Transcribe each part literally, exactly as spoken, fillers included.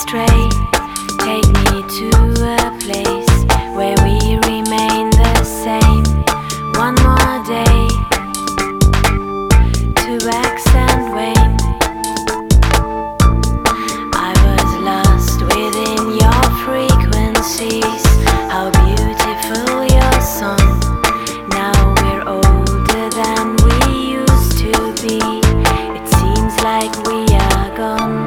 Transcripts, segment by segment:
astray. Take me to a place where we remain the same. One more day to wax and wane. I was lost within your frequencies. How beautiful your song. Now we're older than we used to be. It seems like we are gone.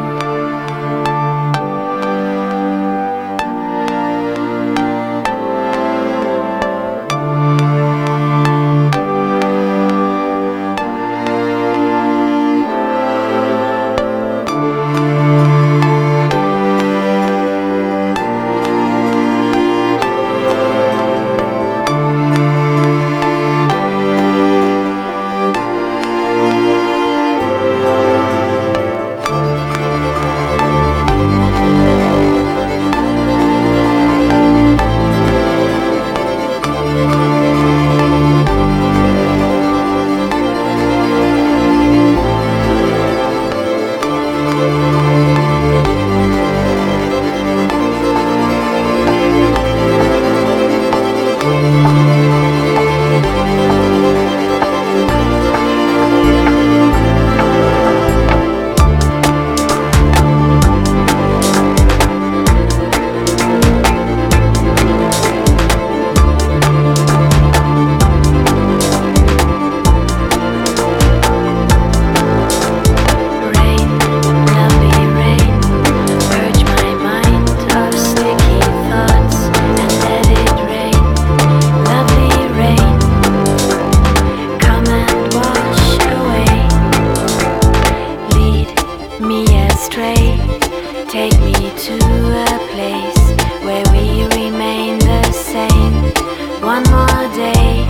Take me to a place where we remain the same. One more day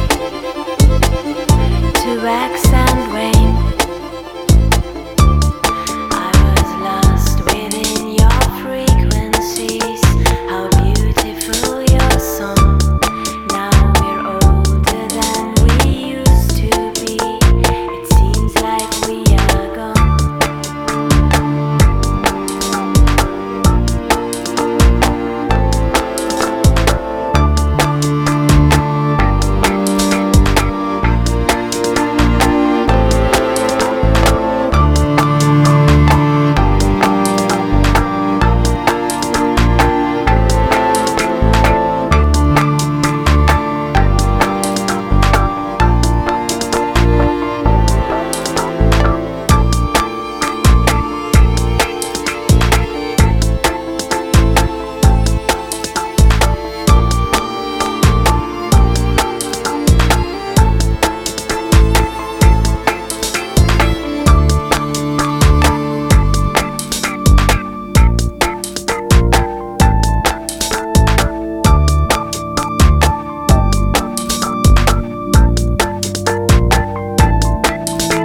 to wax and wane. I was lost within your frequencies. How beautiful your song. Now we're older than we used to be. It seems like we are gone.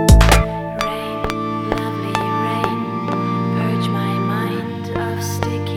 Sticky